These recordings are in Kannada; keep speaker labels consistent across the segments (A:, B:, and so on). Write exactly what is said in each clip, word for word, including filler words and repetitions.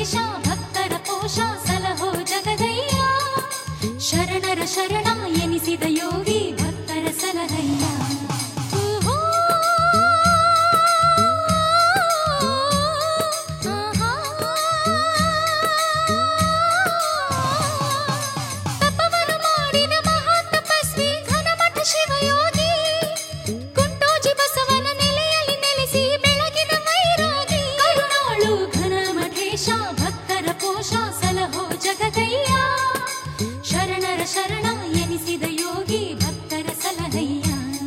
A: ಮಠೇಶ ಭಕ್ತರ ಪೋಷ ಸಲಹೋ ಜಗದಯ್ಯ ಶರಣರ ಶರಣ ಎನಿಸಿದ ಯೋಗಿ ಭಕ್ತರ ಸಲಹಯ್ಯ ಶರಣ ಎನಿಸಿದ ಯೋಗಿ ಭಕ್ತರ ಸಲಹಯ್ಯ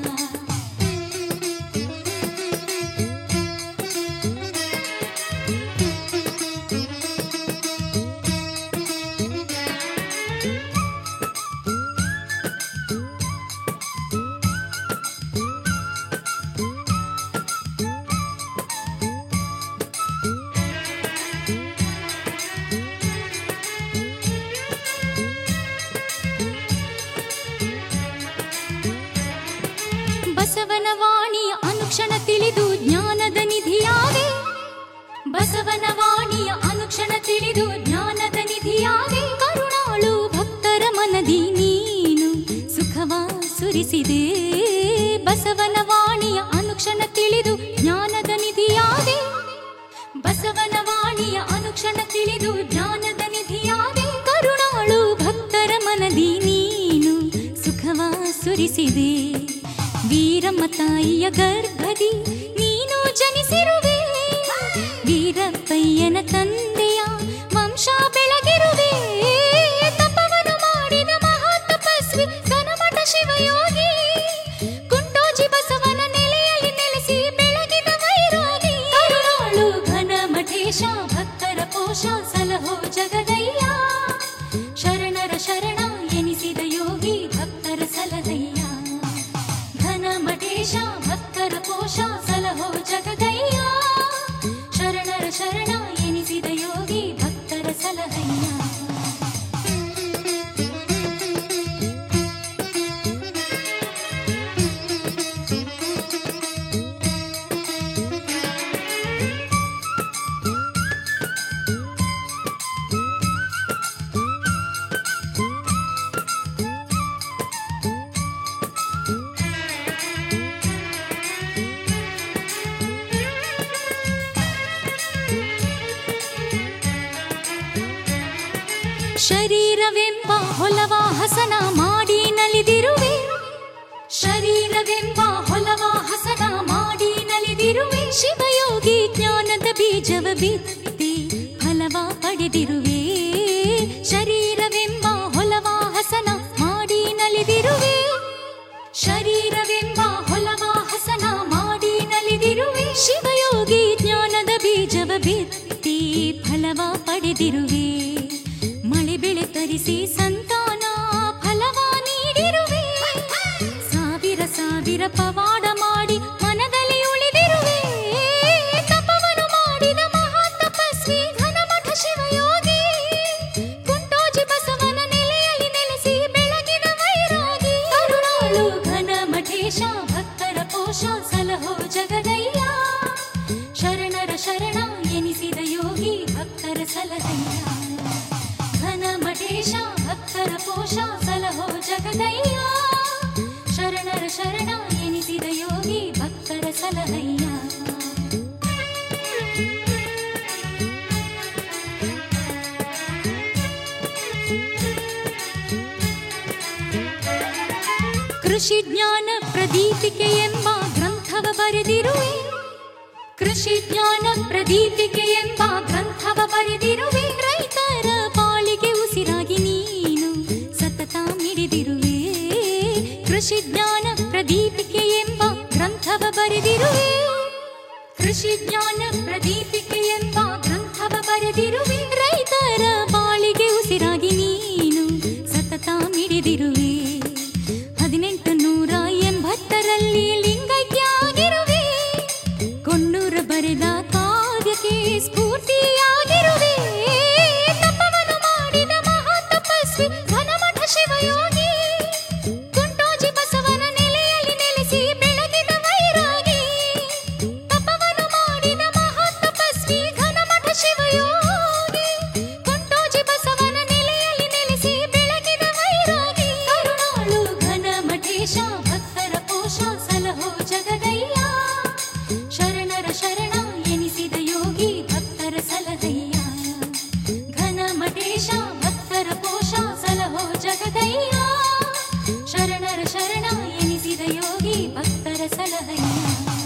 A: ಬಸವನ ವಾಣಿಯ ಅನುಕ್ಷಣ ತಿಳಿದು ಜ್ಞಾನದ ನಿಧಿಯಾವೆ ಬಸವನ ವಾಣಿಯ ಅನುಕ್ಷಣ ತಿಳಿದು ಜ್ಞಾನದ ನಿಧಿಯಾವೆ ಕರುಣಾಳು ಭಕ್ತರ ಮನದಿ ನೀನು ಸುಖವ ಸುರಿಸಿದೆ ಬಸವನ ವಾಣಿಯ ಅನುಕ್ಷಣ ತಿಳಿದು ಜ್ಞಾನದ ನಿಧಿಯಾವೆ ಬಸವನ ವಾಣಿಯ ಅನುಕ್ಷಣ ತಿಳಿದು ಜ್ಞಾನದ ನಿಧಿಯಾವೆ ಕರುಣಾಳು ಭಕ್ತರ ಮನದಿ ನೀನು ಸುಖವ ಸುರಿಸಿದೆ ವೀರಮ್ಮ ತಾಯಿಯ ಗರ್ಭದಿ ನೀನು ಜನಿಸಿರುವೆ ವೀರಪ್ಪಯ್ಯನ ತಂದೆಯ ವಂಶ ಬೆಳಗಿರುವೆ ತಪವನ್ನು ಮಾಡಿದ ಮಹಾ ತಪಸ್ವಿ ಘನಮಠ ಶಿವಯೋಗಿ ಕುಂಟೋಜಿ ಬಸವನ ನೆಲೆಯಲ್ಲಿ ನೆಲೆಸಿ ಬೆಳಗಿದ ವೈರಾಗಿ ಕರುಣಾಳು ಘನಮಠೇಶ ಭಕ್ತರ ಪೋಷ ಸಲಹೋ ಜಗದಯ್ಯ ಶರಣರ ಶರಣ ಎನಿಸಿದ ಯೋಗಿ ಭಕ್ತರ ಸಲಹಯ್ಯ ಮಠೇಶ ಭಕ್ತರ ಪೋಷ ಸಲಹೋ ಜಗದಯ್ಯ ಶರಣರ ಶರಣ ಎನಿಸಿದ ಯೋಗಿ ಭಕ್ತರ ಸಲಹಯ್ಯ ಶರೀರವೆಂಬ ಹೊಲವ ಹಸನ ಮಾಡಿ ನಲಿದಿರುವೆ ಶರೀರವೆಂಬ ಹೊಲವ ಹಸನ ಮಾಡಿ ನಲಿದಿರುವೆ ಶಿವಯೋಗಿ ಜ್ಞಾನದ ಬೀಜವ ಬಿತ್ತಿ ಫಲವ ಪಡೆದಿರುವೆ ಶರೀರವೆಂಬ ಹೊಲವ ಹಸನ ಮಾಡಿ ನಲಿದಿರುವೆ ಶರೀರವೆಂಬ ಹೊಲವ ಹಸನ ಮಾಡಿ ನಲಿದಿರುವೆ ಶಿವಯೋಗಿ ಜ್ಞಾನದ ಬೀಜವ ಬಿತ್ತಿ ಫಲವ ಪಡೆದಿರುವೆ ಮಳೆ ಬೆಳೆ ತರಿಸಿ ಸಂತಾನ ಫಲವ ನೀಡಿರುವೆ ಸಾವಿರ ಸಾವಿರ ಪವಾಡ ಮಾಡಿ ಮನದಲ್ಲಿ ಉಳಿದಿರುವೆ ತಪವನ್ನು ಮಾಡಿದ ಮಹಾ ತಪಸ್ವಿ ಘನಮಠ ಶಿವಯೋಗಿ ಕುಂಟೋಜಿ ಬಸವನ ನೆಲೆಯಲ್ಲಿ ನೆಲೆಸಿ ಬೆಳಗಿದ ವೈರಾಗಿ ಕರುಣಾಳು ಘನಮಠೇಶ ಭಕ್ತರ ಪೋಷ ಸಲಹೋ ಜಗದಯ್ಯ ಶರಣರ ಶರಣ ಎನಿಸಿದ ಯೋಗಿ ಭಕ್ತರ ಸಲಹಯ್ಯ ಘನಮಠೇಶ ಭಕ್ತರ ಪೋಷ ಸಲಹೋ ಜಗದಯ್ಯ ಶರಣರ ಶರಣ ಎನಿಸಿದ ಯೋಗಿ ಭಕ್ತರ ಸಲಹಯ್ಯ ಕೃಷಿ ಜ್ಞಾನ ಪ್ರದೀಪಿಕೆ ಎಂಬ ಗ್ರಂಥವ ಬರೆದಿರುವೆ ಕೃಷಿ ಜ್ಞಾನ ಪ್ರದೀಪಿಕೆ ಎಂಬ ಗ್ರಂಥವ ಬರೆದಿರುವೆ ರೈತರ ಬಾಳಿಗೆ ಉಸಿರಾಗಿ ನೀನು ಸತತ ಮಿಡಿದಿರುವೆ ಕೃಷಿ ಜ್ಞಾನ ಪ್ರದೀಪಿಕೆ ಎಂಬ ಗ್ರಂಥವ ಬರೆದಿರುವೆ ಕೃಷಿ ಜ್ಞಾನ ಪ್ರದೀಪಿಕೆ ಎಂಬ ಗ್ರಂಥವ ಬರೆದಿರುವೆ ರೈತರ ಬಾಳಿಗೆ ಉಸಿರಾಗಿ ನೀನು ಸತತ ಮಿಡಿದಿರುವೆ ಹದಿನೆಂಟು ನೂರ ಎಂಬತ್ತರಲ್ಲಿ ಲಿಂಗೈಕ್ಯ ಆಗಿರುವೆ ಕೊಣ್ಣೂರ ಬರೆದ ಕಾವ್ಯಕ್ಕೆ ಸ್ಫೂರ್ತಿಯಾಗಿರುವೆ ತಪವನ್ನು ಮಾಡಿದ ಮಹಾ ತಪಸ್ವಿ ಘನಮಠ ಶಿವಯೋಗಿ ಕುಂಟೋಜಿ ಬಸವನ ನೆಲೆಯಲ್ಲಿ ನೆಲೆಸಿ ಬೆಳಗಿದ ವೈರಾಗಿ ತಪವನ್ನು ಮಾಡಿದ ಮಹಾ ತಪಸ್ವಿ ಘನಮಠ ಶಿವಯೋಗಿ ಶರಣ ಎನಿಸಿದ ಯೋಗಿ ಭಕ್ತರ ಸಲಹಯ್ಯ. ಘನ ಮಟೇಶ ಭಕ್ತರ ಪೋಷ ಸಲಹೋ ಜಗದಯ್ಯ. ಶರಣರ ಶರಣ ಎನಿಸಿದ ಯೋಗಿ ಭಕ್ತರ ಸಲಹಯ್ಯ.